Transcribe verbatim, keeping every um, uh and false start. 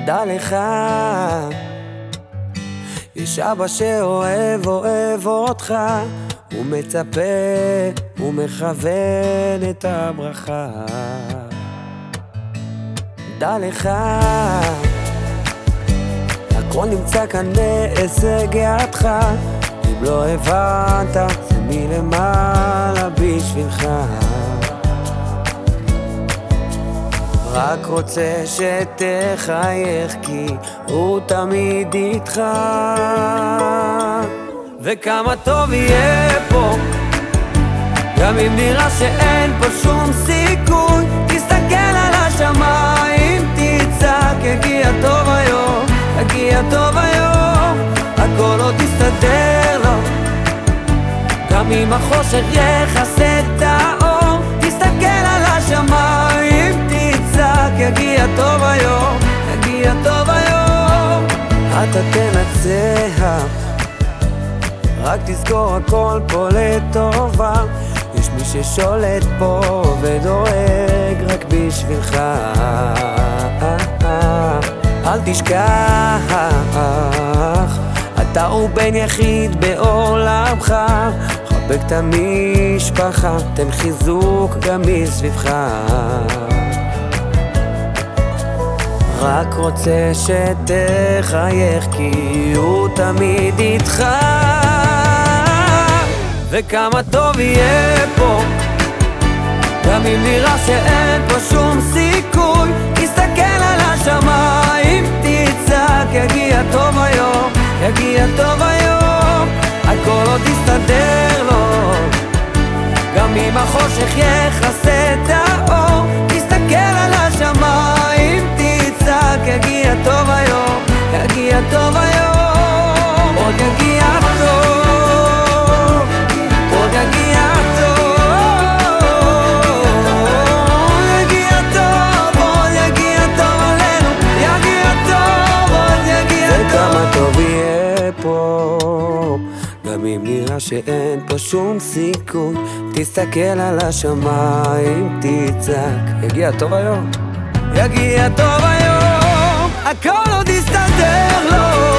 דע לך, יש אבא שאוהב אוהב אותך, הוא מצפה, הוא מכוון את הברכה. דע לך, הכל נמצא כאן בהישג ידך, אם לא הבנת זה מלמעלה בשבילך. רק רוצה שתחייך כי הוא תמיד איתך, וכמה טוב יהיה פה גם אם נראה שאין פה שום סיכוי. תסתכל על השמיים, תצעק, יגיע טוב היום, יגיע טוב היום, הכל עוד יסתדר לו, גם אם החושך יכסה את האור. תסתכל על השמיים, תצעק, יגיע טוב היום, יגיע טוב היום, אתה תנצח, רק תזכור הכל פה לטובה. יש מי ששולט פה ודואג רק בשבילך. אל תשכח, אתה הוא בן יחיד בעולמך, חבק את המשפחה, תן חיזוק גם מסביבך. רק רוצה שתחייך כי הוא תמיד איתך, וכמה טוב יהיה פה גם אם נראה שאין פה שום סיכוי. תסתכל על השמיים, תצעק, יגיע טוב היום, יגיע טוב היום, הכל עוד יסתדר לו, גם אם החושך יכסה את האור. תסתכל על השמיים, תצעק, יגיע טוב היום, יגיע טוב היום, עוד יגיע טוב, עוד יגיע טוב, יגיע טוב, עוד יגיע טוב עלינו, יגיע טוב, עוד יגיע טוב. וכמה טוב יהיה פה גם אם נראה שאין פה שום סיכוי. תסתכל על השמיים, תצעק, יגיע טוב היום, יגיע טוב היום, הכל עוד יסתדר לו,